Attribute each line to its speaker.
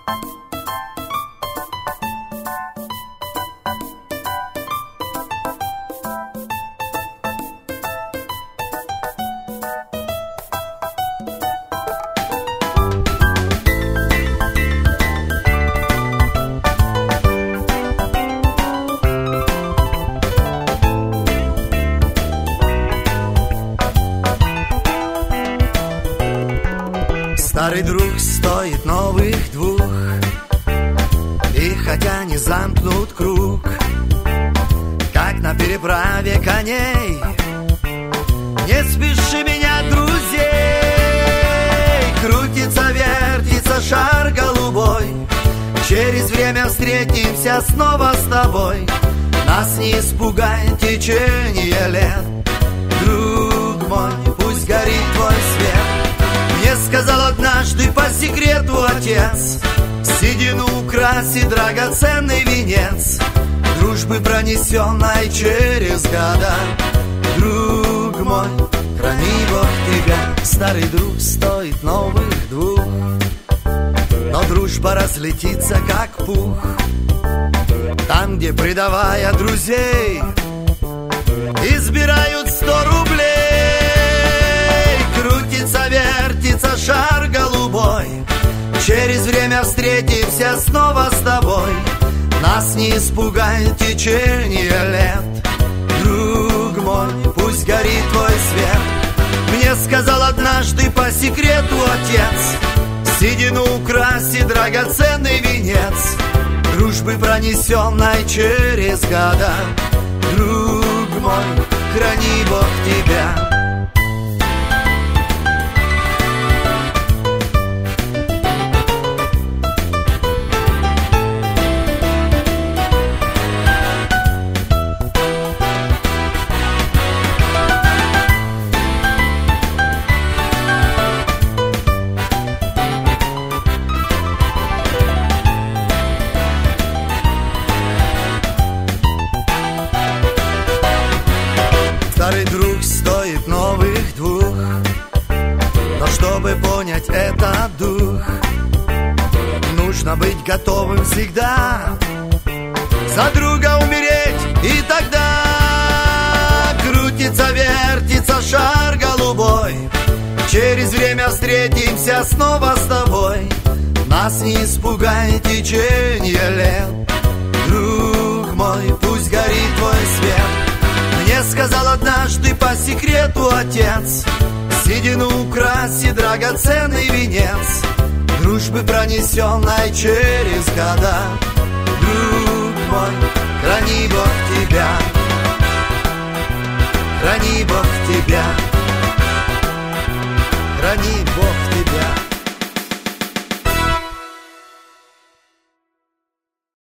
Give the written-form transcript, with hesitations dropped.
Speaker 1: Старый друг стоит новых двух, и хотя не замкнут круг, как на переправе коней, не спеши меня, друзей. Крутится, вертится шар голубой, через время встретимся снова с тобой. Нас не испугает течение лет, друг мой, пусть горит твой свет. Мне сказал однажды по секрету отец: седину украсит драгоценный венец дружбы, пронесенной через года. Друг мой, храни Бог тебя. Старый друг стоит новых двух, но дружба разлетится как пух. Там, где, предавая друзей, избирают 100 рублей. Крутится, вертится шар голубой, через время встретимся снова с тобой. Нас не испугает течение лет, друг мой, пусть горит твой свет. Мне сказал однажды по секрету отец: седину украсит драгоценный венец дружбы, пронесенной через года. Друг мой, храни Бог тебя. Старый друг стоит новых двух, но чтобы понять этот дух, нужно быть готовым всегда за друга умереть. И тогда крутится, вертится шар голубой, через время встретимся снова с тобой. Нас не испугает течение лет, друг мой, пусть горит твой свет. Мне сказал однажды по секрету отец: седину украсит драгоценный венец дружбы, пронесенной через года. Друг мой, храни Бог тебя, храни Бог тебя, храни Бог тебя.